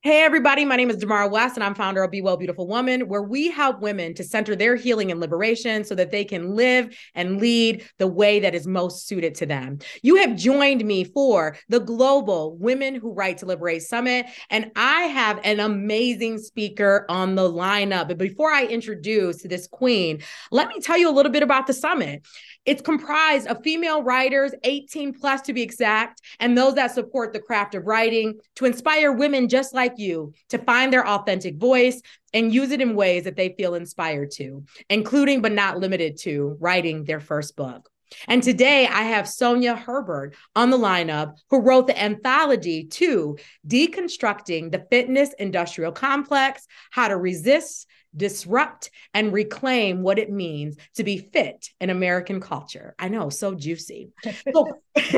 Hey, everybody. My name is Damara West, and I'm founder of Be Well Beautiful Woman, where we help women to center their healing and liberation so that they can live and lead the way that is most suited to them. You have joined me for the Global Women Who Write to Liberate Summit, and I have an amazing speaker on the lineup. But before I introduce this queen, let me tell you a little bit about the summit. It's comprised of female writers, 18 plus to be exact, and those that support the craft of writing to inspire women just like you to find their authentic voice and use it in ways that they feel inspired to, including but not limited to writing their first book. And today I have Sonia Herbert on the lineup, who wrote the anthology to Deconstructing the Fitness Industrial Complex: How to Resist, Disrupt, and Reclaim What It Means to Be Fit in American Culture. I know, so juicy. So,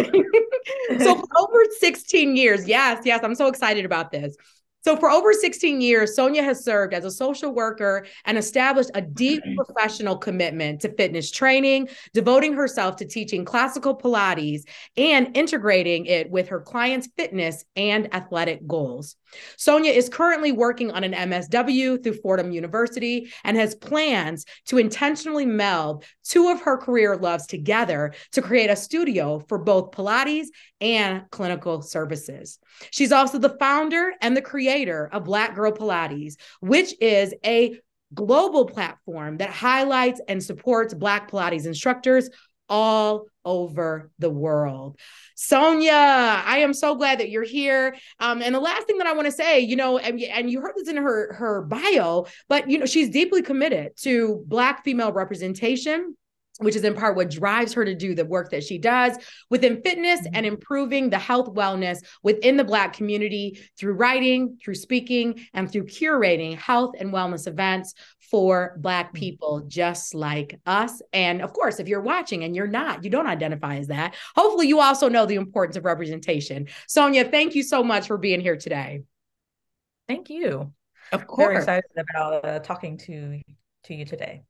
so for over 16 years, yes, I'm so excited about this. So, for over 16 years, Sonia has served as a social worker and established a deep professional commitment to fitness training, devoting herself to teaching classical Pilates and integrating it with her clients' fitness and athletic goals. Sonia is currently working on an MSW through Fordham University and has plans to intentionally meld two of her career loves together to create a studio for both Pilates and clinical services. She's also the founder and the creator of Black Girl Pilates, which is a global platform that highlights and supports Black Pilates instructors all over the world. Sonia, I am so glad that you're here. And the last thing that I want to say, and you heard this in her bio, but she's deeply committed to Black female representation, which is in part what drives her to do the work that she does within fitness and improving the health wellness within the Black community through writing, through speaking, and through curating health and wellness events for Black people just like us. And of course, if you're watching and you don't identify as that, hopefully you also know the importance of representation. Sonia, thank you so much for being here today. Thank you. Of Very course. excited about talking to you today.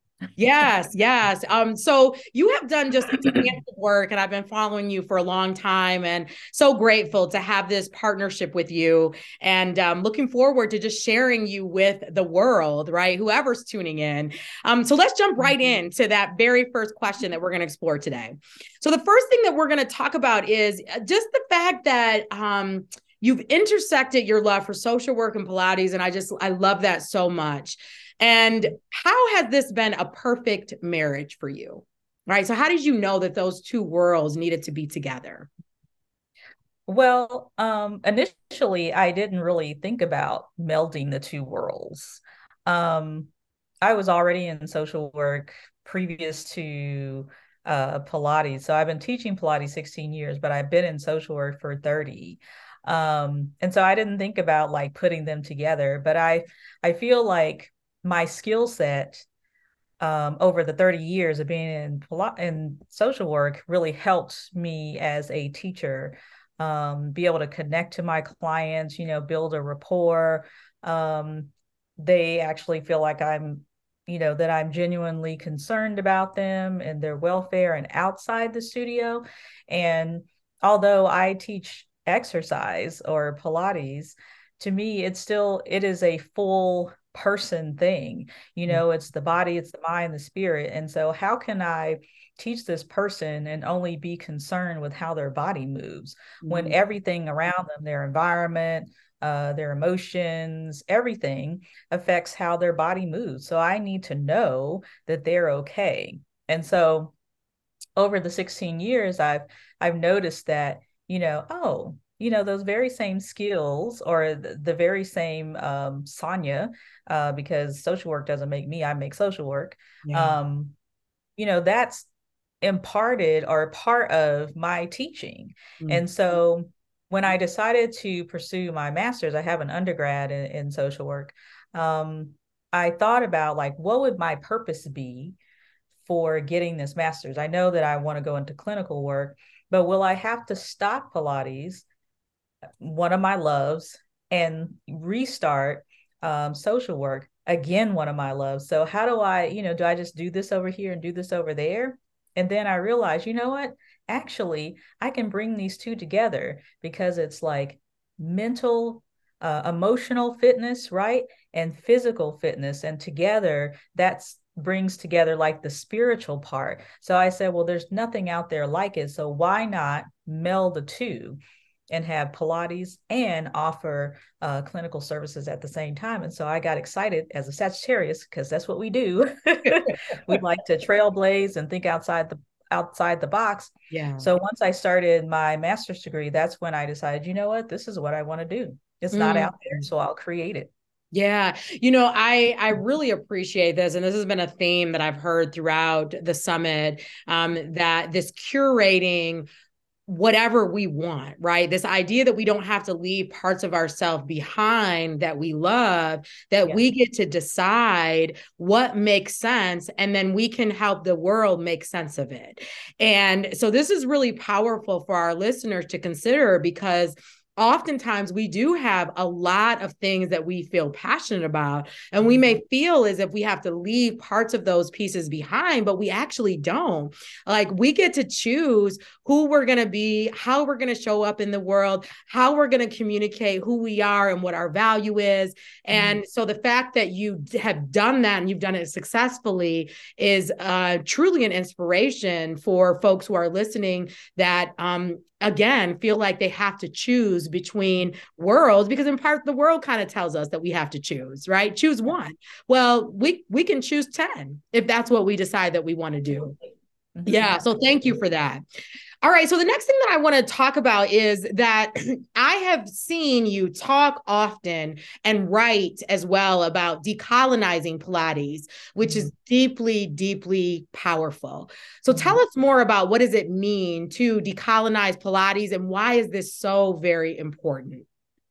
Yes. So you have done just expansive work, and I've been following you for a long time, and so grateful to have this partnership with you. And looking forward to just sharing you with the world, right? Whoever's tuning in. So let's jump right into that very first question that we're going to explore today. So the first thing that we're going to talk about is just the fact that you've intersected your love for social work and Pilates, and I love that so much. And how has this been a perfect marriage for you? Right. So, how did you know that those two worlds needed to be together? Well, initially, I didn't really think about melding the two worlds. Um, I was already in social work previous to Pilates. So I've been teaching Pilates 16 years, but I've been in social work for 30. And so I didn't think about like putting them together, but I feel like my skill set over the 30 years of being in social work really helped me as a teacher, be able to connect to my clients, build a rapport. Um, they actually feel like that I'm genuinely concerned about them and their welfare and outside the studio. And although I teach exercise or Pilates, to me, it is a full person thing. It's the body, it's the mind, the spirit. And so how can I teach this person and only be concerned with how their body moves when Mhm. everything around them, their environment, their emotions, everything affects how their body moves. So I need to know that they're okay. And so over the 16 years, I've noticed that, those very same skills or the very same Sonia, because social work doesn't make me, I make social work. Yeah. Um, that's imparted or part of my teaching. Mm. And so when I decided to pursue my master's, I have an undergrad in social work. Um, I thought about like, what would my purpose be for getting this master's? I know that I want to go into clinical work, but will I have to stop Pilates, one of my loves, and restart social work, again, one of my loves? So how do do I just do this over here and do this over there? And then I realized, you know what? Actually, I can bring these two together because it's like mental emotional fitness, right? And physical fitness. And together, that's brings together like the spiritual part. So I said, well, there's nothing out there like it. So why not meld the two and have Pilates and offer clinical services at the same time? And so I got excited as a Sagittarius, because that's what we do. We like to trailblaze and think outside the box. Yeah. So once I started my master's degree, that's when I decided, you know what, this is what I want to do. It's not Mm. out there, so I'll create it. Yeah, I really appreciate this, and this has been a theme that I've heard throughout the summit. That this curating whatever we want, right? This idea that we don't have to leave parts of ourselves behind that we love, that Yeah. we get to decide what makes sense, and then we can help the world make sense of it. And so this is really powerful for our listeners to consider, because oftentimes we do have a lot of things that we feel passionate about, and we may feel as if we have to leave parts of those pieces behind, but we actually don't. Like, we get to choose who we're going to be, how we're going to show up in the world, how we're going to communicate who we are and what our value is. And so the fact that you have done that and you've done it successfully is truly an inspiration for folks who are listening, that again, feel like they have to choose between worlds, because in part the world kind of tells us that we have to choose, right? Choose one. Well, we can choose 10 if that's what we decide that we want to do. Yeah. So thank you for that. All right. So the next thing that I want to talk about is that I have seen you talk often and write as well about decolonizing Pilates, which is deeply, deeply powerful. So tell us more about, what does it mean to decolonize Pilates, and why is this so very important?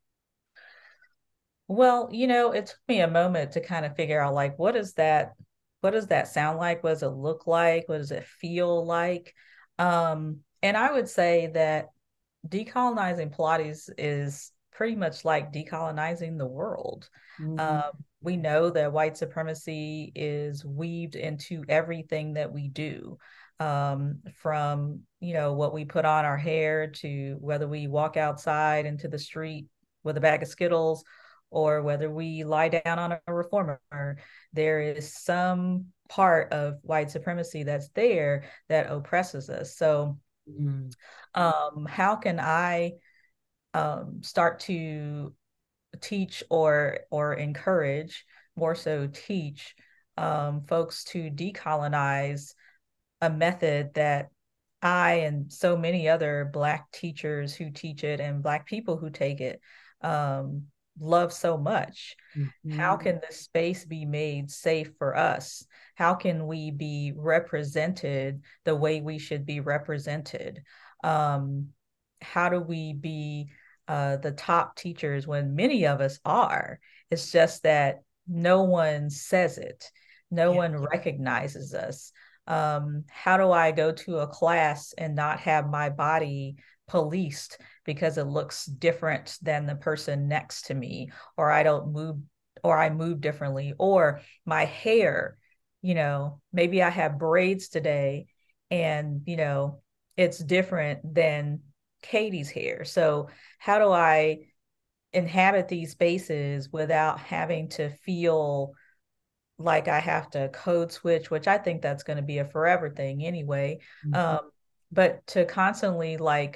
Well, it took me a moment to kind of figure out, like, what does that sound like? What does it look like? What does it feel like? And I would say that decolonizing Pilates is pretty much like decolonizing the world. Mm-hmm. Um, we know that white supremacy is weaved into everything that we do, from what we put on our hair, to whether we walk outside into the street with a bag of Skittles, or whether we lie down on a reformer. There is some part of white supremacy that's there that oppresses us. So how can I start to teach, or encourage, more so teach, folks to decolonize a method that I and so many other Black teachers who teach it, and Black people who take it, um, love so much? How Mm-hmm. can this space be made safe for us? How can we be represented the way we should be represented? Um, how do we be the top teachers when many of us are? It's just that no one says it, no Yeah. one recognizes us. How do I go to a class and not have my body policed because it looks different than the person next to me, or I don't move, or I move differently, or my hair, maybe I have braids today, and it's different than Katie's hair. So how do I inhabit these spaces without having to feel like I have to code switch, which I think that's going to be a forever thing anyway. Mm-hmm. But to constantly, like,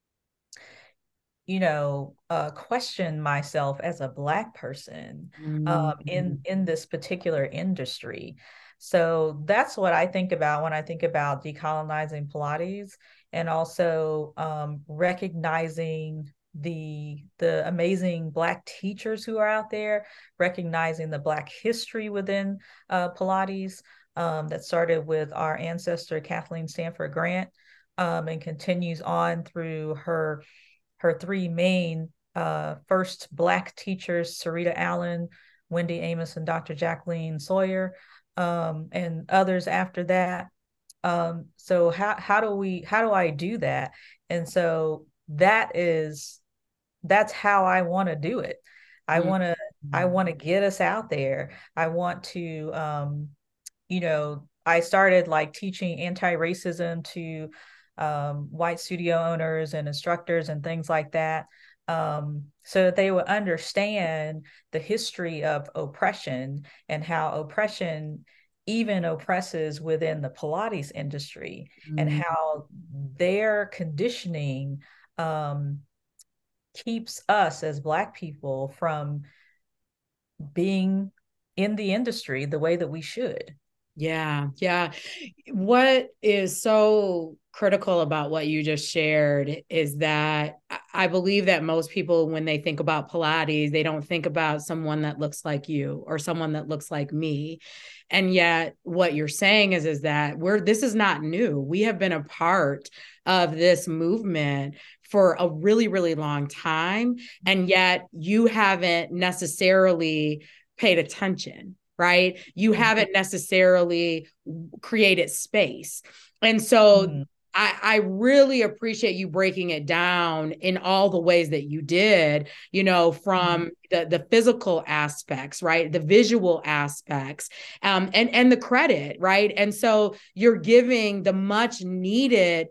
question myself as a Black person, Mm-hmm. in this particular industry. So that's what I think about when I think about decolonizing Pilates, and also recognizing the amazing Black teachers who are out there, recognizing the Black history within Pilates, that started with our ancestor Kathleen Stanford Grant, and continues on through her three main first Black teachers, Sarita Allen, Wendy Amos, and Dr. Jacqueline Sawyer, and others after that. So how do I do that? And so that's how I want to do it. I want to I Mm-hmm. want to get us out there. I want to I started like teaching anti-racism to white studio owners and instructors and things like that. so that they would understand the history of oppression and how oppression even oppresses within the Pilates industry, and Mm. how their conditioning um, keeps us as Black people from being in the industry the way that we should. Yeah, yeah. What is so critical about what you just shared is that I believe that most people, when they think about Pilates, they don't think about someone that looks like you or someone that looks like me. And yet, what you're saying is that this is not new. We have been a part of this movement for a really, really long time. And yet, you haven't necessarily paid attention, right? You haven't necessarily created space. And so Mm-hmm. I really appreciate you breaking it down in all the ways that you did, Mm-hmm. from the physical aspects, right? The visual aspects, and the credit, right? And so you're giving the much needed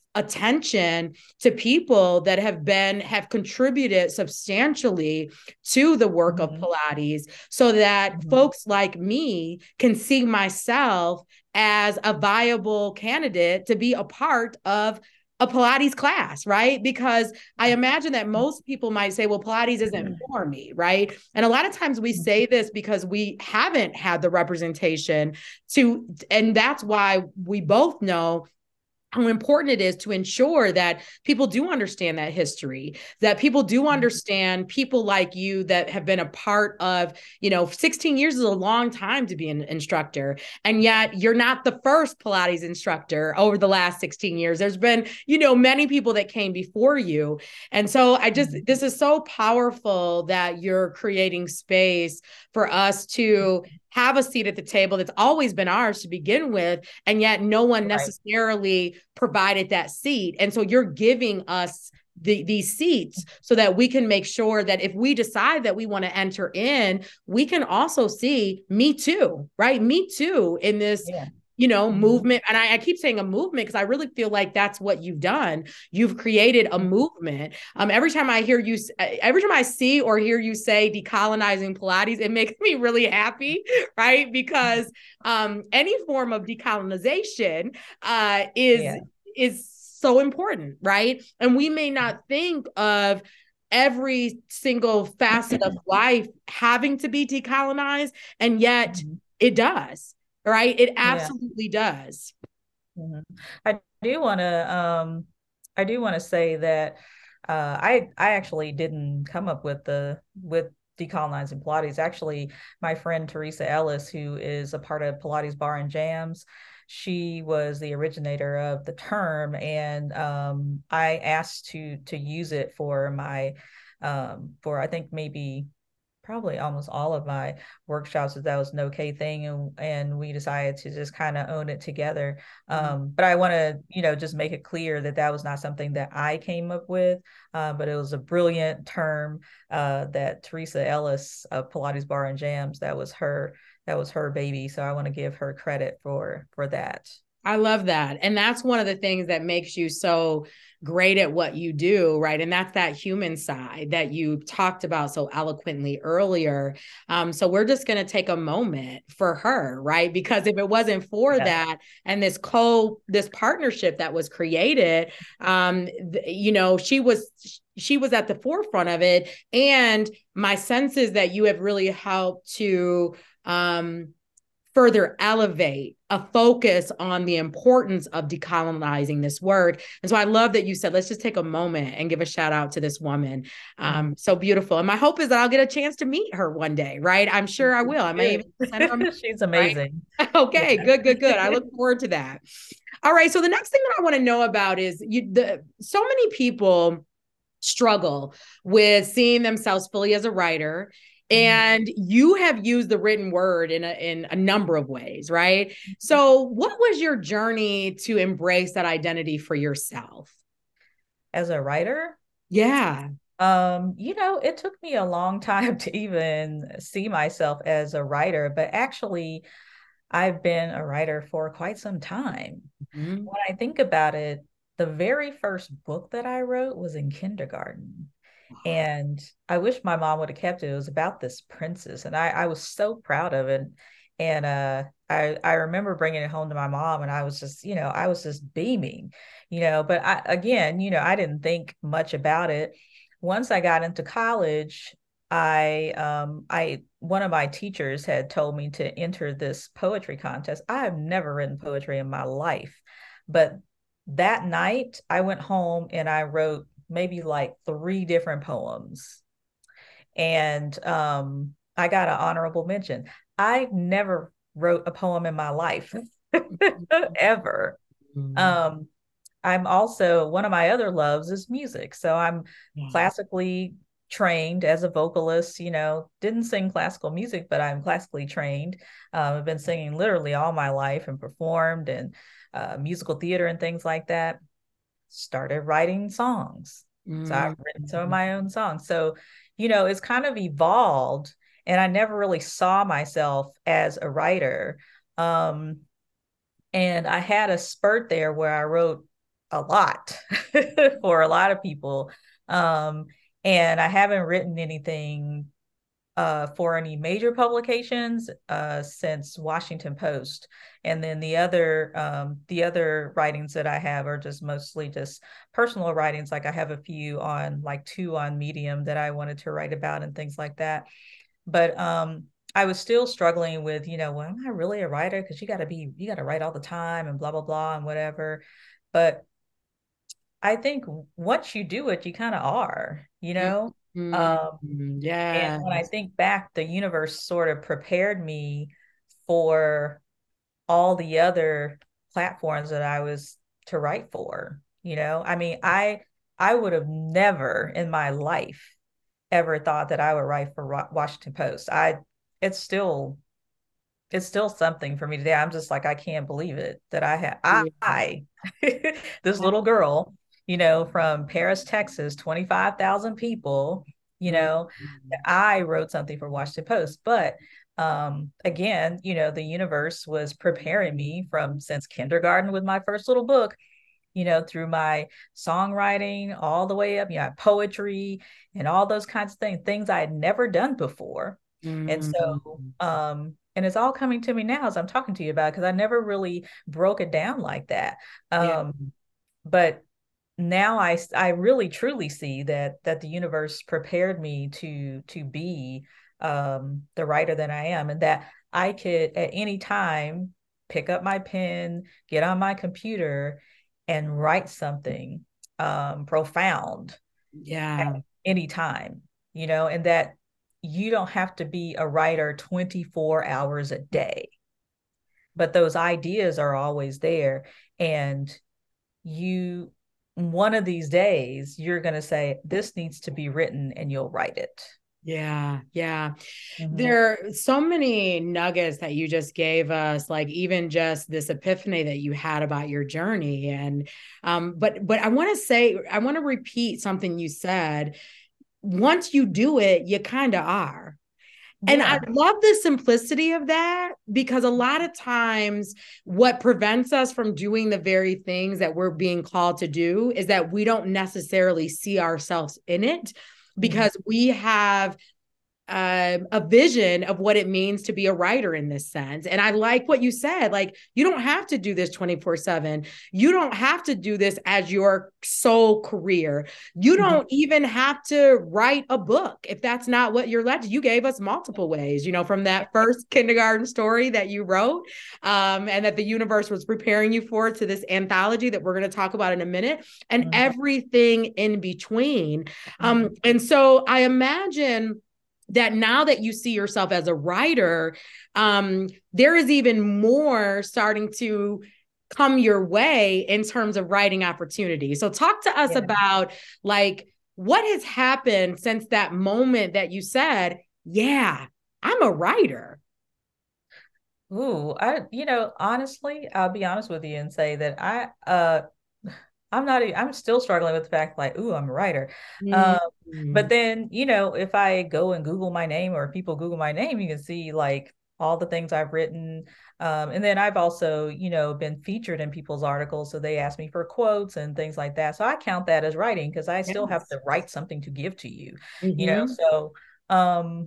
attention to people that have contributed substantially to the work of Mm-hmm. Pilates, so that Mm-hmm. folks like me can see myself as a viable candidate to be a part of a Pilates class, right? Because I imagine that most people might say, well, Pilates isn't for me, right? And a lot of times we say this because we haven't had the representation and that's why we both know how important it is to ensure that people do understand that history, that people do understand people like you that have been a part of, 16 years is a long time to be an instructor. And yet you're not the first Pilates instructor over the last 16 years. There's been, many people that came before you. And so this is so powerful that you're creating space for us to have a seat at the table that's always been ours to begin with, and yet no one Right. necessarily provided that seat. And so you're giving us these seats so that we can make sure that if we decide that we want to enter in, we can also see me too, right? Me too in this Yeah. movement. And I keep saying a movement because I really feel like that's what you've done. You've created a movement. Every time I see or hear you say decolonizing Pilates, it makes me really happy, right? Because any form of decolonization is Yeah. is so important, right? And we may not think of every single facet of life having to be decolonized, and yet it does, right? It Yeah. absolutely does. Mhm. I do want to say that I actually didn't come up with decolonizing Pilates. Actually, my friend Teresa Ellis, who is a part of Pilates Bar and Jams, she was the originator of the term, and I asked to use it for my for I think maybe probably almost all of my workshops, that was an okay thing, and we decided to just kind of own it together. But I want to just make it clear that that was not something that I came up with, but it was a brilliant term that Teresa Ellis of Pilates Bar and Jams, that was her baby, so I want to give her credit for that. I love that. And that's one of the things that makes you so great at what you do, right? And that's that human side that you talked about so eloquently earlier. So we're just going to take a moment for her, right? Because if it wasn't for Yeah. that and this partnership that was created, she was at the forefront of it. And my sense is that you have really helped to further elevate a focus on the importance of decolonizing this word. And so I love that you said, let's just take a moment and give a shout out to this woman. So beautiful. And my hope is that I'll get a chance to meet her one day, right? I'm sure I will. I may even send her a message, She's right? amazing. Okay, Yeah. good, good, good. I look forward to that. All right. So the next thing that I want to know about is so many people struggle with seeing themselves fully as a writer, and you have used the written word in a number of ways, right? So what was your journey to embrace that identity for yourself? As a writer, Yeah. it took me a long time to even see myself as a writer, but actually, I've been a writer for quite some time. Mhm. When I think about it, the very first book that I wrote was in kindergarten. And I wish my mom would have kept it. It was about this princess, and I was so proud of it. And I remember bringing it home to my mom, and I was just, I was just beaming, But I, again, I didn't think much about it. Once I got into college, I one of my teachers had told me to enter this poetry contest. I have never written poetry in my life, but that night I went home and I wrote maybe like three different poems. And I got an honorable mention. I never wrote a poem in my life ever. Mm. Um, I'm also, one of my other loves is music. So I'm Yeah. classically trained as a vocalist, didn't sing classical music, but I'm classically trained. I've been singing literally all my life and performed and musical theater and things like that. Started writing songs. So I've Mm. written some of my own songs. So, it's kind of evolved, and I never really saw myself as a writer. Um, and I had a spurt there where I wrote a lot for a lot of people. Um, and I haven't written anything for any major publications since Washington Post. And then the other writings that I have are just mostly just personal writings. Like I have a few on, like two on Medium that I wanted to write about and things like that. But I was still struggling with, well, am I really a writer? Because you got to write all the time and blah, blah, blah, and whatever. But I think once you do it, you kind of are. Mm. Um, and Yeah. when I think back, the universe sort of prepared me for all the other platforms that I was to write for. I mean, I would have never in my life ever thought that I would write for Washington Post. It's still it's still something for me today. I'm just like, I can't believe it that I this little girl, from Paris, Texas, 25,000 people, Mm. I wrote something for Washington Post. But again, the universe was preparing me from since kindergarten with my first little book, through my songwriting all the way up, poetry and all those kinds of things I had never done before. And Mm. so, and it's all coming to me now as I'm talking to you about because I never really broke it down like that. Yeah. But now I really truly see that the universe prepared me to be the writer that I am, and that I could at any time pick up my pen, get on my computer, and write something profound at Yeah. any time, and that you don't have to be a writer 24 hours a day, but those ideas are always there. And you, one of these days, you're going to say, this needs to be written, and you'll write it. Yeah, yeah. Mhm. There are so many nuggets that you just gave us, like even just this epiphany that you had about your journey. And but I want to say, I want to repeat something you said. Once you do it, you kind of are. And I Yeah. love the simplicity of that because a lot of times what prevents us from doing the very things that we're being called to do is that we don't necessarily see ourselves in it Mhm. because we have a vision of what it means to be a writer in this sense. And I like what you said. Like, you don't have to do this 24/7. You don't have to do this as your sole career. You Mhm. don't even have to write a book if that's not what you're led to. You gave us multiple ways, from that first kindergarten story that you wrote, and that the universe was preparing you for to this anthology that we're going to talk about in a minute, and Mhm. everything in between. Mhm. And so I imagine that now that you see yourself as a writer, there is even more starting to come your way in terms of writing opportunities. So talk to us Yeah. about like what has happened since that moment that you said, yeah, I'm a writer. Ooh, honestly, I'll be honest with you and say that I'm not, I'm still struggling with the fact like, ooh, I'm a writer. Mm-hmm. But then, if I go and Google my name or people Google my name, you can see like all the things I've written. And then I've also, been featured in people's articles. So they ask me for quotes and things like that. So I count that as writing because I still have Yes. to write something to give to you, Mm-hmm. So um,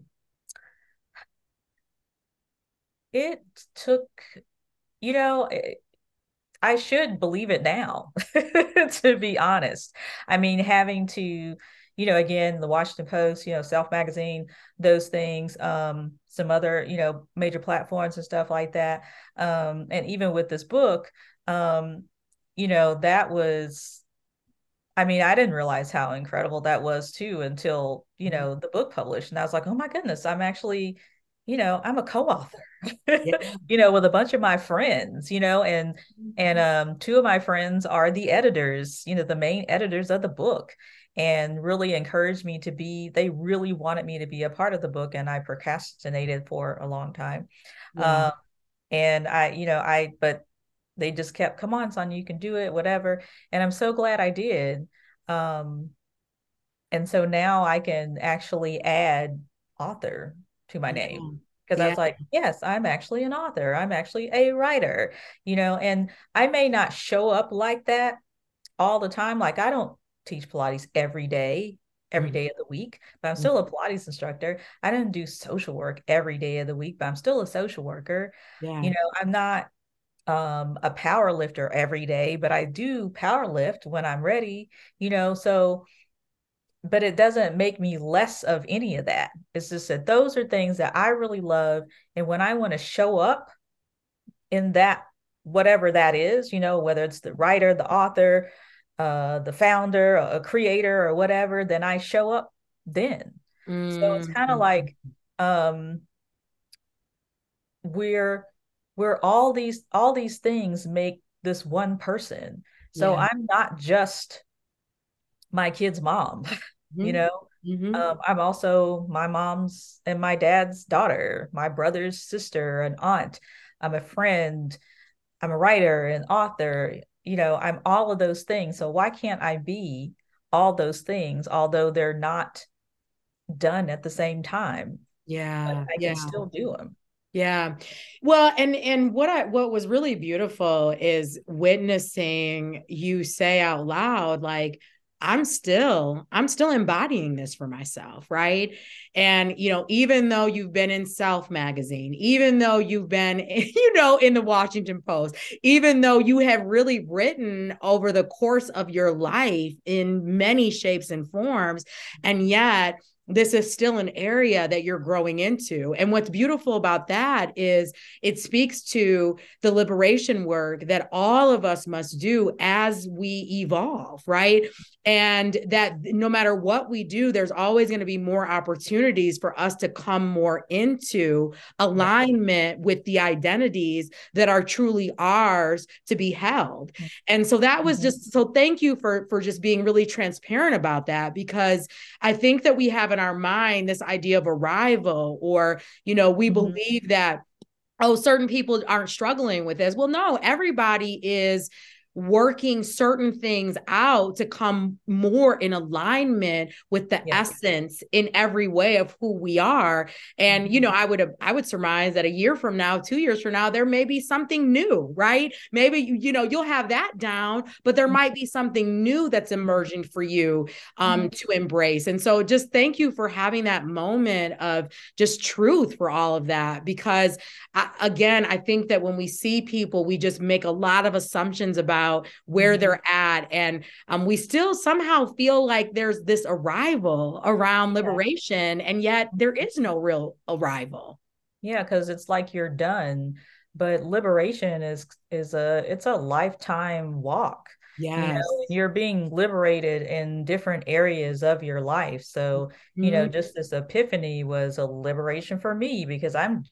it took, you know, I should believe it now, to be honest. I mean, having to, again, the Washington Post, Self Magazine, those things, some other, major platforms and stuff like that. And even with this book, um, that was, I mean, I didn't realize how incredible that was too until, the book published. And I was like, oh my goodness, I'm actually, I'm a co-author, Yeah. with a bunch of my friends, and two of my friends are the editors, the main editors of the book, and really encouraged me to be, they really wanted me to be a part of the book, and I procrastinated for a long time. Yeah. Um, and but they just kept, come on, Sonia, you can do it, whatever. And I'm so glad I did. Um, and so now I can actually add author to my name, Yeah. because I Yeah. was like, yes, I'm actually an author. I'm actually a writer, and I may not show up like that all the time. Like, I don't teach Pilates every Mhm. day of the week, but I'm still a Pilates instructor. I don't do social work every day of the week, but I'm still a social worker. Yeah. I'm not a power lifter every day, but I do power lift when I'm ready, so, but it doesn't make me less of any of that. It's just that those are things that I really love. And when I want to show up in that, whatever that is, whether it's the writer, the author, the founder, a creator, or whatever, then I show up then. So it's kind of Mhm. like, um, we're all these things make this one person. So Yeah. I'm not just my kid's mom, you Mhm. know. Mhm. I'm also my mom's and my dad's daughter, my brother's sister, an aunt. I'm a friend. I'm a writer, an author. I'm all of those things. So why can't I be all those things, although they're not done at the same time? But Yeah. I can Yeah. still do them. Yeah. Well, and what was really beautiful is witnessing you say out loud, like, I'm still embodying this for myself, right? And even though you've been in Self Magazine, even though you've been, in the Washington Post, even though you have really written over the course of your life in many shapes and forms, and yet this is still an area that you're growing into. And what's beautiful about that is it speaks to the liberation work that all of us must do as we evolve, right? And that no matter what we do, there's always going to be more opportunities for us to come more into Yeah. alignment with the identities that are truly ours to be held. And so that was Mhm. just so thank you for just being really transparent about that, because I think that we have in our mind this idea of arrival, or, we Mhm. believe that, oh, certain people aren't struggling with this. Well, no, everybody is working certain things out to come more in alignment with the Yeah. essence in every way of who we are. And Mhm. I would surmise that a year from now, 2 years from now, there may be something new, right? Maybe you'll have that down, but there might be something new that's emerging for you Mhm. to embrace. And so just thank you for having that moment of just truth for all of that, because again, I think that when we see people, we just make a lot of assumptions about where Mhm. they're at. And we still somehow feel like there's this arrival around Yeah. liberation, and yet there is no real arrival. Yeah, because it's like you're done, but liberation it's a lifetime walk. Yes. And you're being liberated in different areas of your life. So, Mhm. just this epiphany was a liberation for me because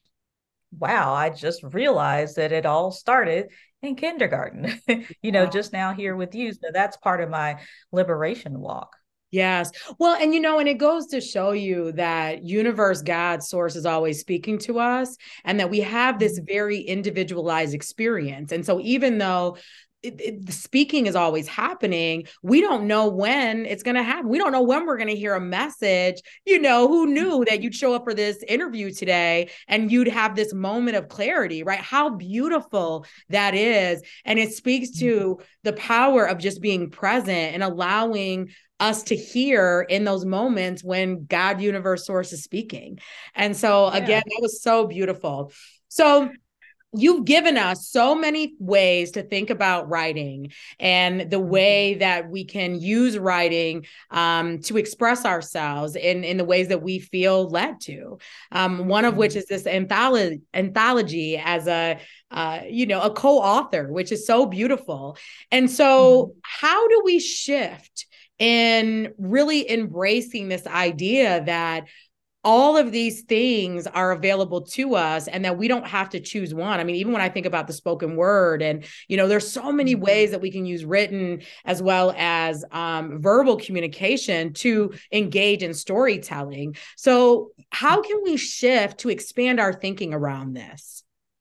wow, I just realized that it all started in kindergarten, Yeah. just now here with you. So that's part of my liberation walk. Yes. Well, and it goes to show you that universe, God, source is always speaking to us, and that we have this very individualized experience. And so even though the speaking is always happening. We don't know when it's going to happen. We don't know when we're going to hear a message. Who knew that you'd show up for this interview today and you'd have this moment of clarity, right? How beautiful that is. And it speaks to the power of just being present and allowing us to hear in those moments when God, universe, source is speaking. And so again, that was so beautiful. So you've given us so many ways to think about writing and the way that we can use writing to express ourselves in the ways that we feel led to. One of which is this anthology as a co-author, which is so beautiful. And so how do we shift in really embracing this idea that all of these things are available to us and that we don't have to choose one? I mean, even when I think about the spoken word and, there's so many ways that we can use written as well as verbal communication to engage in storytelling. So how can we shift to expand our thinking around this?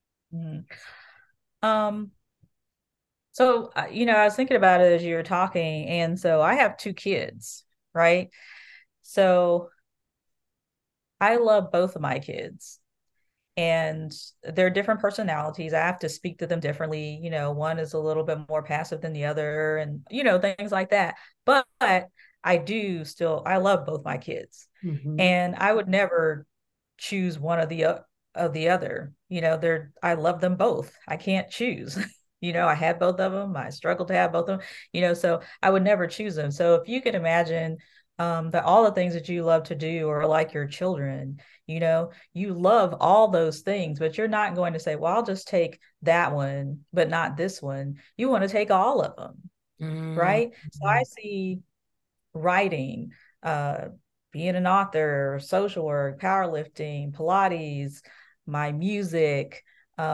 So, I was thinking about it as you were talking. And so I have 2 kids, right? So I love both of my kids and they're different personalities. I have to speak to them differently. One is a little bit more passive than the other and, things like that. But I love both my kids and I would never choose one of the other. I love them both. I can't choose. I had both of them. I struggled to have both of them, so I would never choose them. So if you could imagine that all the things that you love to do are like your children, you love all those things, but you're not going to say, well, I'll just take that one, but not this one. You want to take all of them, right? So I see writing, being an author, social work, powerlifting, Pilates, my music,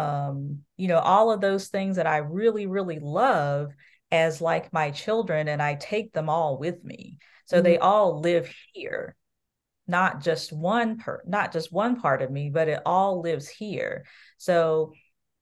all of those things that I really, really love as like my children, and I take them all with me. So they all live here, not just one part of me, but it all lives here. So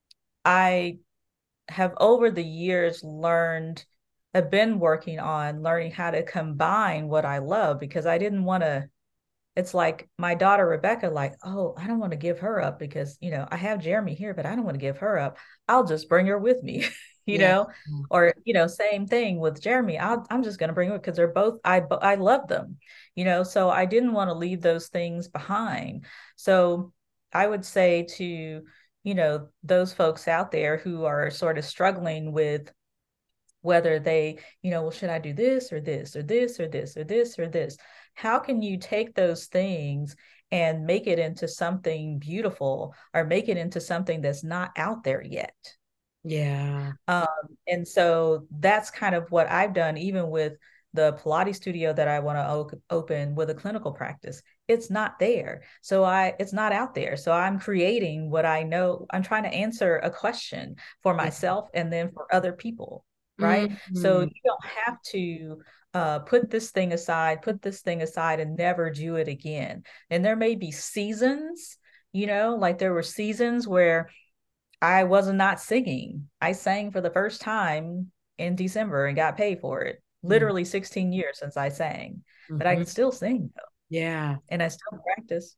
I have over the years have been working on learning how to combine what I love, because I didn't want to. It's like my daughter Rebecca, like, oh, I don't want to give her up because I have Jeremy here, but I don't want to give her up. I'll just bring her with me, or same thing with Jeremy. I'm just going to bring her because they're both, I love them, so I didn't want to leave those things behind. So I would say to those folks out there who are sort of struggling with whether they, well, should I do this or this or this or this or this or this? How can you take those things and make it into something beautiful or make it into something that's not out there yet? Yeah. And so that's kind of what I've done, even with the Pilates studio that I want to open with a clinical practice. It's not there. So it's not out there. So I'm creating what I know. I'm trying to answer a question for myself and then for other people. Right. So you don't have to put this thing aside and never do it again. And there may be seasons, like there were seasons where I was not singing. I sang for the first time in December and got paid for it. Literally 16 years since I sang, but I can still sing though. Yeah. And I still practice.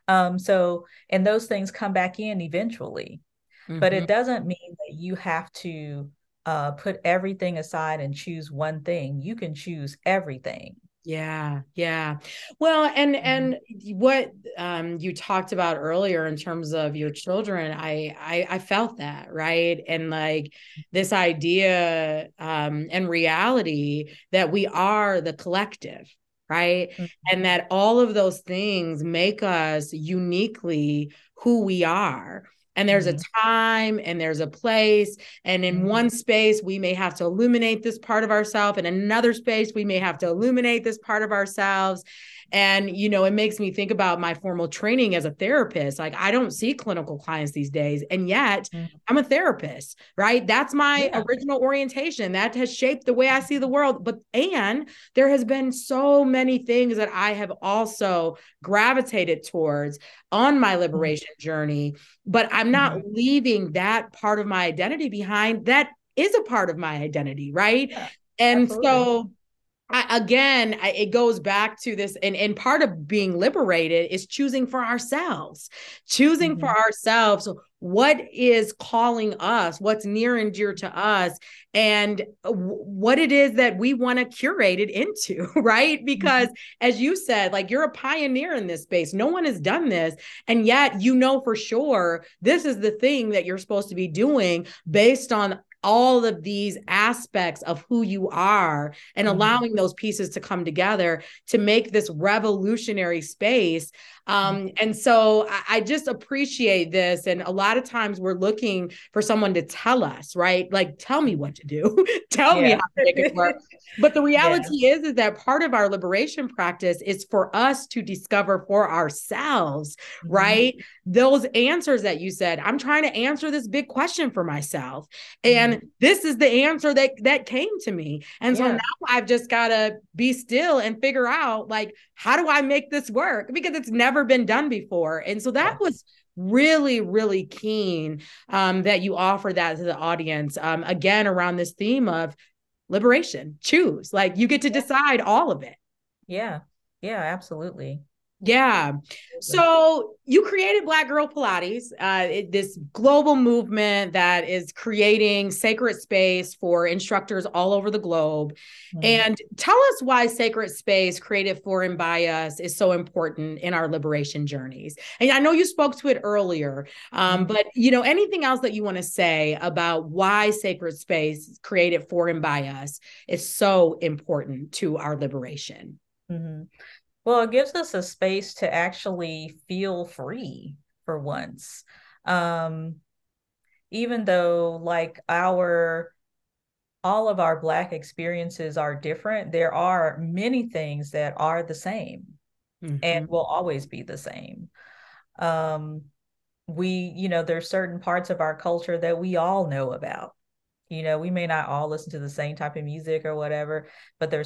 And those things come back in eventually, but it doesn't mean that you have to put everything aside and choose one thing. You can choose everything. Yeah. Yeah. Well, and what you talked about earlier in terms of your children, I felt that, right? And like this idea and reality that we are the collective, right? And that all of those things make us uniquely who we are. And there's a time and there's a place. And in one space, we may have to illuminate this part of ourselves. In another space, we may have to illuminate this part of ourselves. And, it makes me think about my formal training as a therapist. Like, I don't see clinical clients these days. And yet I'm a therapist, right? That's my original orientation. That has shaped the way I see the world. And there has been so many things that I have also gravitated towards on my liberation journey, but I'm not leaving that part of my identity behind that is a part of my identity, right? Yeah, And absolutely. so it goes back to this, and part of being liberated is choosing for ourselves, choosing for Mhm. ourselves what is calling us, what's near and dear to us, and what it is that we want to curate it into, right? Because Mhm. as you said, like you're a pioneer in this space. No one has done this. And yet, you know, for sure, this is the thing that you're supposed to be doing based on all of these aspects of who you are and Mhm. allowing those pieces to come together to make this revolutionary space. And so I just appreciate this. And a lot of times we're looking for someone to tell us, right? Like, tell me what to do, tell me how Yeah. to make it work. But the Yeah. reality is that part of our liberation practice is for us to discover for ourselves, Mhm. right? Those answers that you said, I'm trying to answer this big question for myself. Mhm. And this is the answer that came to me. And so now Yeah. I've just got to be still and figure out, like, how do I make this work? Because it's never been done before. And so that Yeah. was really, really keen, that you offer that to the audience, again, around this theme of liberation. Choose, like, you get to Yeah. decide all of it. Yeah. Yeah, absolutely. Yeah. Absolutely. So you created Black Girl Pilates, this global movement that is creating sacred space for instructors all over the globe. Mhm. And tell us why sacred space created for and by us is so important in our liberation journeys. And I know you spoke to it earlier, Mhm. but you know, anything else that you want to say about why sacred space created for and by us is so important to our liberation? Mhm. Well, it gives us a space to actually feel free for once. Um, Even though like our all of our Black experiences are different, there are many things that are the same and Mm-hmm. will always be the same. Um, there's certain parts of our culture that we all know about. We may not all listen to the same type of music or whatever, but there's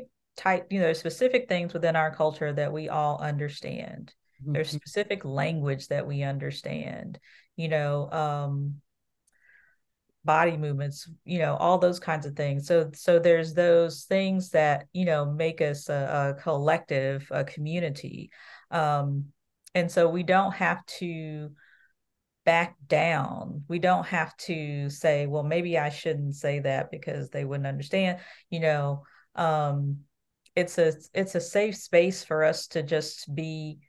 specific things within our culture that we all understand. There's Mm-hmm. specific language that we understand, you know, body movements, all those kinds of things. So there's those things that, make us a collective, a community. Um, and so we don't have to back down. We don't have to say, well, maybe I shouldn't say that because they wouldn't understand. You know, um, it's a safe space for us to just be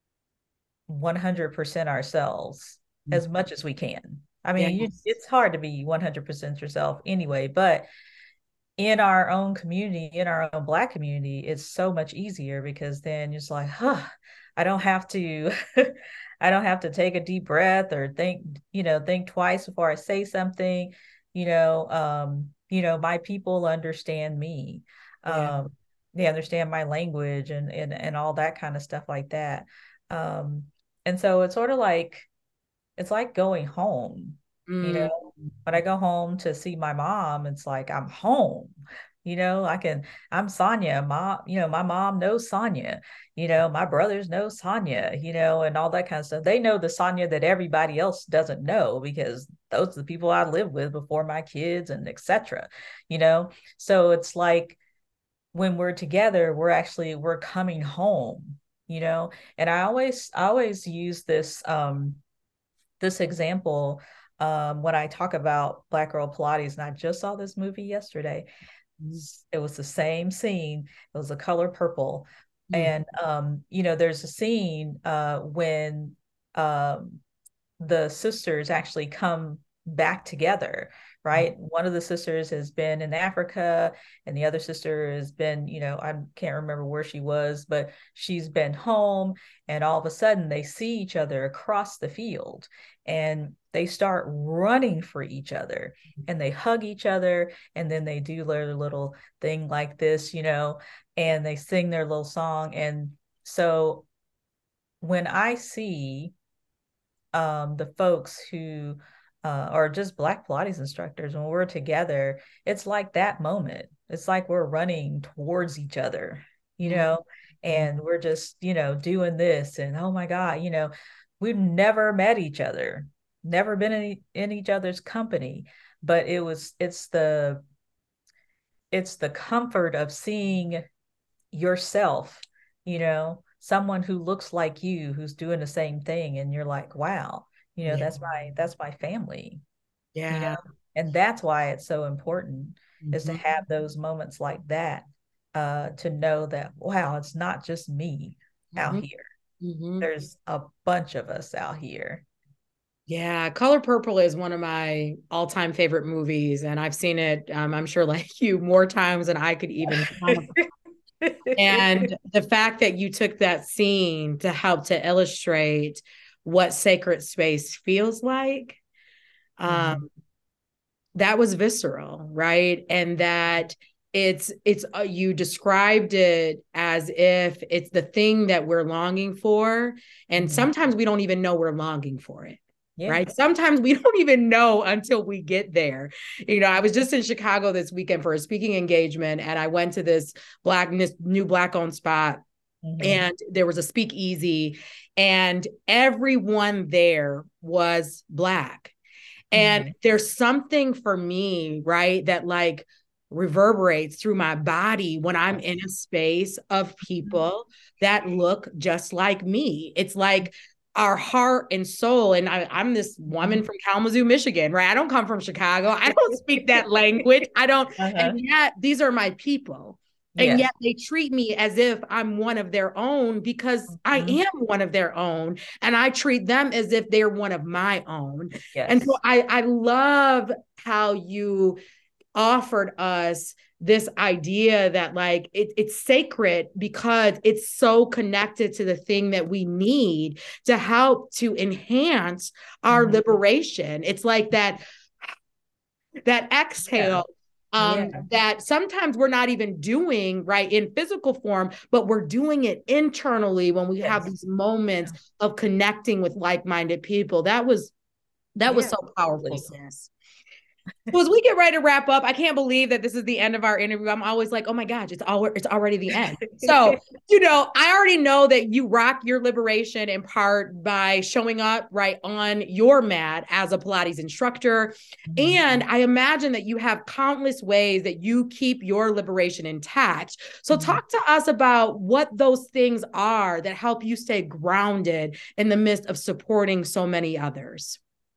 100% ourselves as much as we can. I mean, Yes. it's hard to be 100% yourself anyway, but in our own community, in our own Black community, it's so much easier because then you're just like, huh, I don't have to, I don't have to take a deep breath or think twice before I say something. My people understand me. Yeah. Um, they understand my language and all that kind of stuff like that. Um, and so it's like going home, you Mm, know. When I go home to see my mom, it's like I'm home. I'm Sonia. Mom, my mom knows Sonia. My brothers know Sonia, and all that kind of stuff. They know the Sonia that everybody else doesn't know because those are the people I lived with before my kids and etc. You know, so it's like when we're together, we're coming home, and I always use this example when I talk about Black Girl Pilates, and I just saw this movie yesterday. mm, It was the same scene. It was the color purple, mm, and there's a scene when um, the sisters actually come back together, right? One of the sisters has been in Africa, and the other sister has been, I can't remember where she was, but she's been home. And all of a sudden, they see each other across the field and they start running for each other and they hug each other. And then they do their little thing like this, and they sing their little song. And so when I see the folks who are just Black Pilates instructors, when we're together, it's like that moment. It's like we're running towards each other, you mm, know, and we're just, doing this. And oh my God, we've never met each other, never been in each other's company. but it's the comfort of seeing yourself, someone who looks like you, who's doing the same thing, and you're like, wow, Yeah. that's my family, you know, Yeah. and that's why it's so important is to Mhm. have those moments like that, to know that, wow, it's not just me out Mhm. here. Mhm. There's a bunch of us out here. Yeah, Color Purple is one of my all-time favorite movies, and I've seen it, I'm sure, like you, more times than I could even count. And the fact that you took that scene to help to illustrate what sacred space feels like, um, Mhm. that was visceral, right? And that it's you described it as if it's the thing that we're longing for, and Mhm. sometimes we don't even know we're longing for it. Yeah. Right. Sometimes we don't even know until we get there. I was just in Chicago this weekend for a speaking engagement, and I went to this new black owned spot, Mhm. and there was a speakeasy, and everyone there was black. And Mhm. there's something for me, right, that like reverberates through my body when I'm in Yes. a space of people that look just like me. It's like our heart and soul. And I'm this woman Mhm. from Kalamazoo, Michigan, right? I don't come from Chicago. I don't speak that language. I don't, and Uh-huh. yet these are my people. And yet Yes. they treat me as if I'm one of their own because I Mhm. am one of their own. And I treat them as if they're one of my own. And so Yes. I love how you offered us this idea that like it's sacred because it's so connected to the thing that we need to help to enhance our Mhm. liberation. It's like that Yeah. exhale, Yeah. that sometimes we're not even doing right in physical form, but we're doing it internally when we have Yes. these moments Yeah. of connecting with like-minded people. That was Yeah. so powerful, Absolutely. sis. So as we get ready to wrap up, I can't believe that this is the end of our interview. I'm always like, oh my gosh, it's already the end. So, I already know that you rock your liberation in part by showing up right on your mat as a Pilates instructor. Mhm. And I imagine that you have countless ways that you keep your liberation intact. So Mhm. talk to us about what those things are that help you stay grounded in the midst of supporting so many others.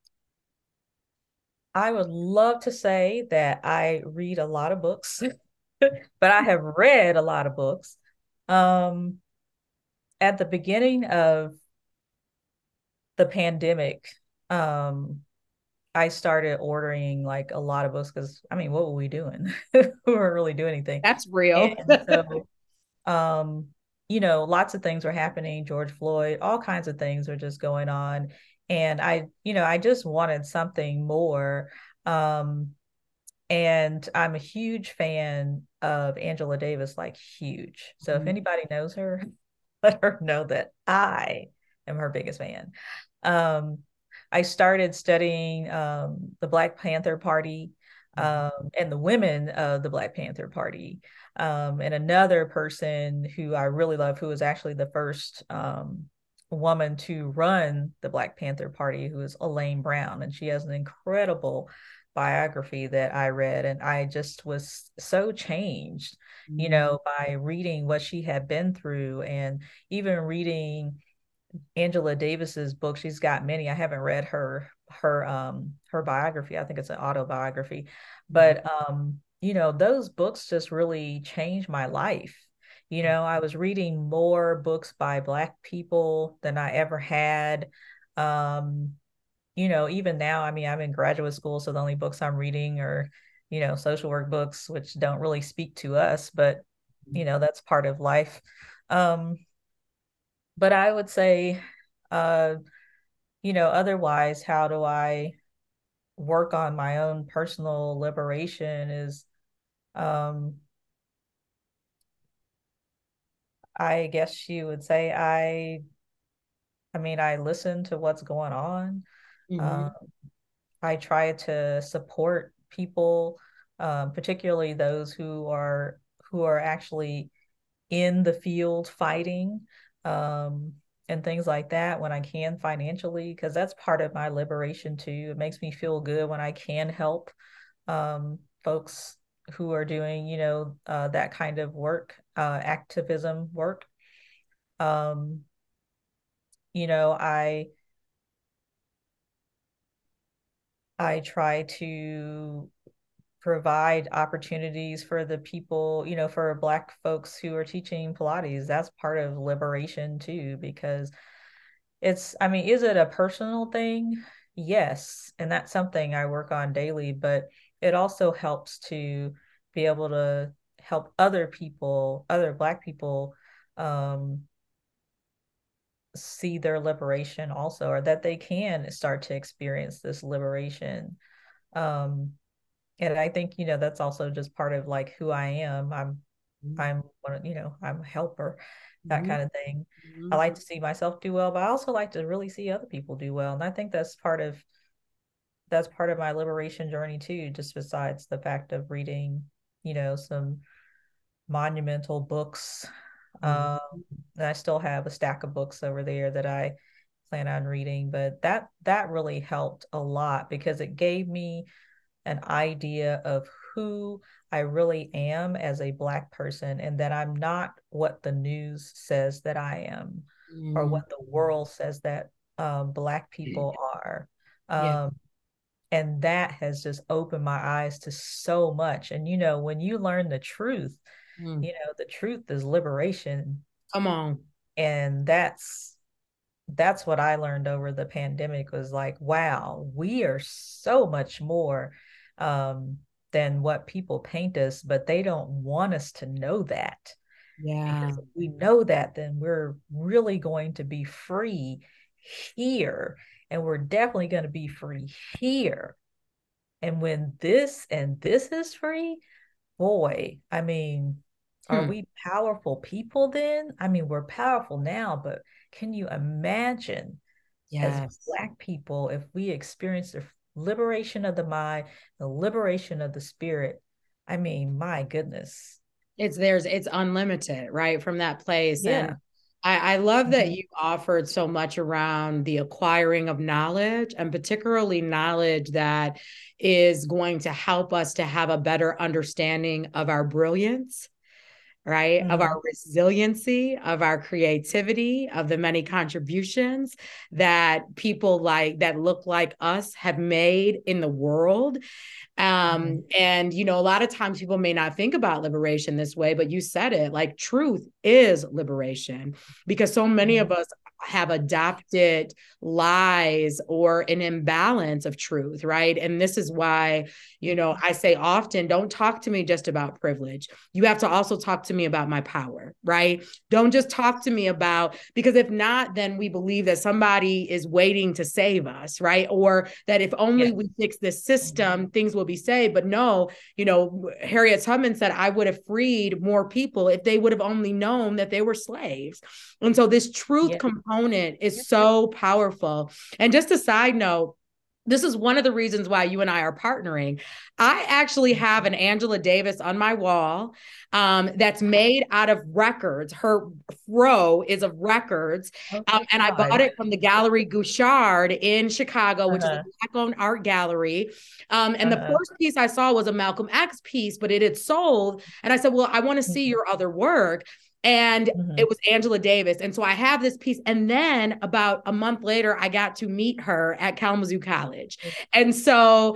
I would love to say that I read a lot of books, but I have read a lot of books. Um, at the beginning of the pandemic, um, I started ordering like a lot of books because I mean, what were we doing? We weren't really doing anything. That's real. And so, um, lots of things were happening. George Floyd, all kinds of things were just going on. And I just wanted something more. Um, and I'm a huge fan of Angela Davis, like huge. So if anybody knows her, let her know that I am her biggest fan. Um, I started studying the Black Panther Party, and the women of the Black Panther Party. And another person who I really love, who was actually the first woman to run the Black Panther Party, who is Elaine Brown. And she has an incredible biography that I read. And I just was so changed, by reading what she had been through, and even reading Angela Davis's book. She's got many. I haven't read her biography. I think it's an autobiography. But those books just really changed my life. I was reading more books by Black people than I ever had. Um, even now, I mean, I'm in graduate school, so the only books I'm reading are, social work books, which don't really speak to us, but that's part of life. Um, but I would say, uh, otherwise, how do I work on my own personal liberation is, um, I guess you would say I mean, I listen to what's going on. Mm-hmm. Um, I try to support people, particularly those who are actually in the field fighting. Um, and things like that when I can financially, because that's part of my liberation too. It makes me feel good when I can help folks who are doing, that kind of work, activism work. Um, you know, I try to provide opportunities for the people, for Black folks who are teaching Pilates. That's part of liberation too, because I mean, is it a personal thing? Yes. And that's something I work on daily, but it also helps to be able to help other people, other Black people, um, see their liberation also, or that they can start to experience this liberation. Um, and I think, that's also just part of like who I am. I'm I'm a helper, that Mhm. kind of thing. I Mhm. like to see myself do well, but I also like to really see other people do well. And I think that's part of my liberation journey too, just besides the fact of reading, some monumental books. Mhm. Um, and I still have a stack of books over there that I plan on reading, but that really helped a lot because it gave me an idea of who I really am as a Black person, and that I'm not what the news says that I am or Mhm. what the world says that Black people are. Yeah. Um, and that has just opened my eyes to so much. And, when you learn the truth, Mm. the truth is liberation. Come on. And that's what I learned over the pandemic was like, wow, we are so much more um, than what people paint us, but they don't want us to know that. Yeah. Because if we know that, then we're really going to be free here. And we're definitely going to be free here. And when this and this is free, boy, I mean, are Hmm. we powerful people then? I mean, we're powerful now, but can you imagine as Yes. Black people if we experience the liberation of the mind, the liberation of the spirit? I mean, my goodness. It's unlimited, right? From that place. Yeah. And I love that Mhm. you offered so much around the acquiring of knowledge, and particularly knowledge that is going to help us to have a better understanding of our brilliance, right? Of Mhm. our resiliency, of our creativity, of the many contributions that people like that look like us have made in the world. Mhm. And a lot of times people may not think about liberation this way, but you said it, like truth is liberation, because so many of Mhm. us have adopted lies or an imbalance of truth, right? And this is why, I say often, don't talk to me just about privilege. You have to also talk to me about my power, right? Don't just talk to me about, because if not, then we believe that somebody is waiting to save us, right? Or that if only Yes. we fix this Mhm. system, things will be saved. But no, Harriet Tubman said, I would have freed more people if they would have only known that they were slaves. And so this truth Yeah. component is so powerful. And just a side note, this is one of the reasons why you and I are partnering. I actually have an Angela Davis on my wall that's made out of records. Her row is of records. Oh And I my bought God. it from the Gallery Gouchard in Chicago, which is a Uh-huh. Black-owned art gallery. And the Uh-huh. first piece I saw was a Malcolm X piece, but it had sold. And I said, well, I want to see Mhm. your other work. And it Mhm. was Angela Davis. And so I have this piece. And then about a month later, I got to meet her at Kalamazoo College. And so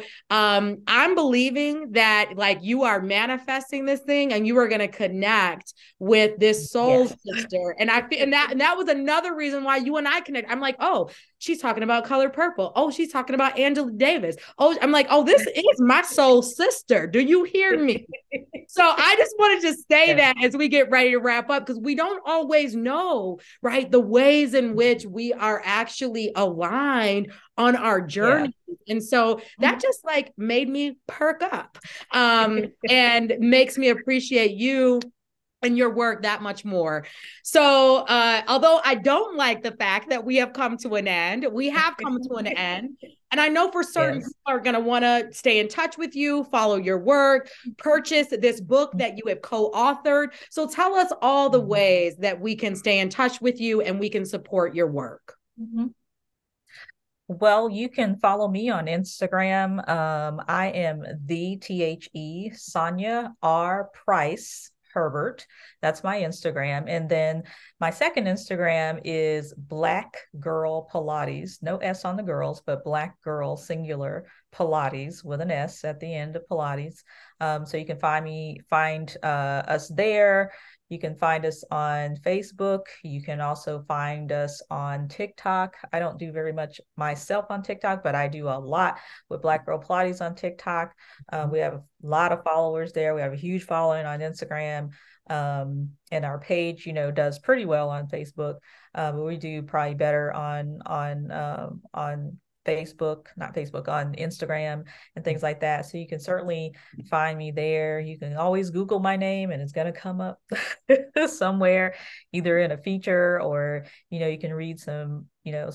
I'm believing that like you are manifesting this thing and you are going to connect with this soul Yes. sister. And I feel and that was another reason why you and I connect. I'm like, oh, she's talking about Color Purple. Oh, she's talking about Angela Davis. Oh, I'm like, oh, this is my soul sister. Do you hear me? So I just wanted to say Yes. that as we get ready to wrap up, because we don't always know, right, the ways in which we are actually aligned on our Yeah. journey. And so that Mhm. just like made me perk up and makes me appreciate you and your work that much more. So although I don't like the fact that we have come to an end, we have come to an end. And I know for certain Yes. people are going to want to stay in touch with you, follow your work, purchase this book that you have co-authored. So tell us all the ways that we can stay in touch with you and we can support your work. Mm-hmm. Well, you can follow me on Instagram. I am the Sonia R. Price Herbert. That's my Instagram. And then my second Instagram is Black Girl Pilates. No S on the girls, but Black Girl singular Pilates with an S at the end of Pilates. So you can find us there. You can find us on Facebook. You can also find us on TikTok. I don't do very much myself on TikTok, but I do a lot with Black Girl Pilates on TikTok. We have a lot of followers there. We have a huge following on Instagram. And our page, does pretty well on Facebook. But we do probably better on Facebook, not Facebook, on Instagram and things like that. So you can certainly find me there. You can always Google my name and it's going to come up somewhere, either in a feature or, you can read some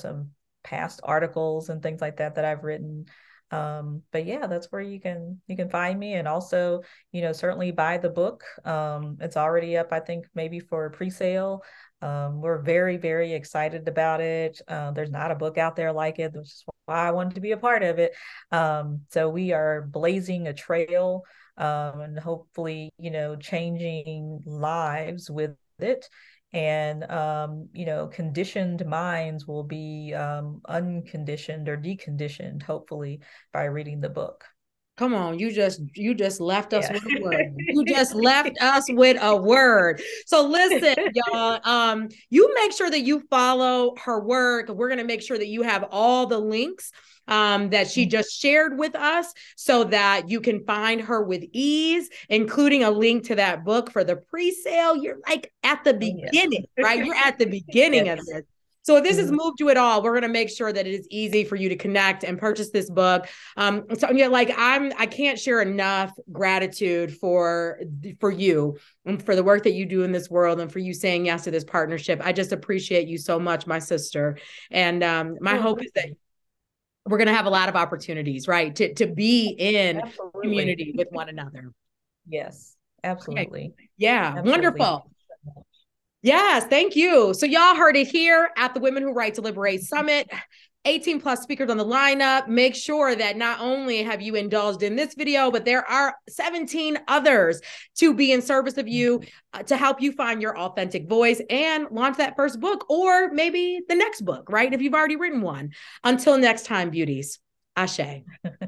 past articles and things like that I've written. But yeah, that's where you can find me, and also, certainly buy the book. It's already up, I think, maybe for pre-sale. We're very, very excited about it. There's not a book out there like it, which is why I wanted to be a part of it. So we are blazing a trail, and hopefully, changing lives with it. And conditioned minds will be unconditioned or deconditioned, hopefully, by reading the book. Come on, you just left us with a word. You just left us with a word. So listen, y'all, you make sure that you follow her work. We're going to make sure that you have all the links that she just shared with us so that you can find her with ease, including a link to that book for the pre-sale. You're like at the beginning, right? You're at the beginning of this. So if this has moved you at all, we're going to make sure that it is easy for you to connect and purchase this book. So yeah, I can't share enough gratitude for you and for the work that you do in this world and for you saying yes to this partnership. I just appreciate you so much, my sister. And my hope is that we're going to have a lot of opportunities, right? To be in community with one another. Yes, absolutely. Okay. Yeah. Absolutely. Wonderful. Yes, thank you. So y'all heard it here at the Women Who Write to Liberate Summit. 18 plus speakers on the lineup. Make sure that not only have you indulged in this video, but there are 17 others to be in service of you, to help you find your authentic voice and launch that first book, or maybe the next book, right? If you've already written one. Until next time, beauties. Ashe.